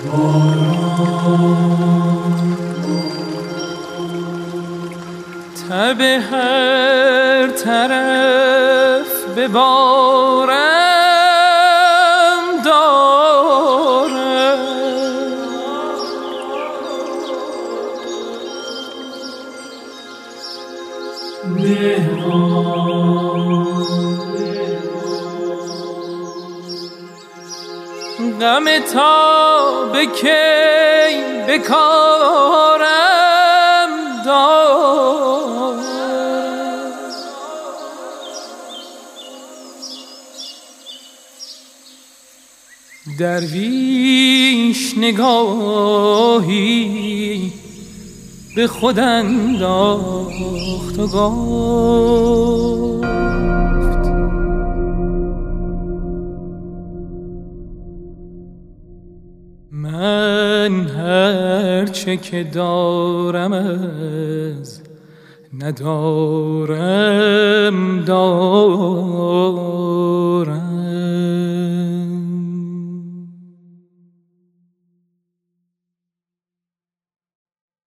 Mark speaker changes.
Speaker 1: تب هر طرف به بارم دارم، غم تا به کی به کارم دارم. درویش نگاهی به خود انداخت و گفت من هرچه که دارم از ندارم دارم.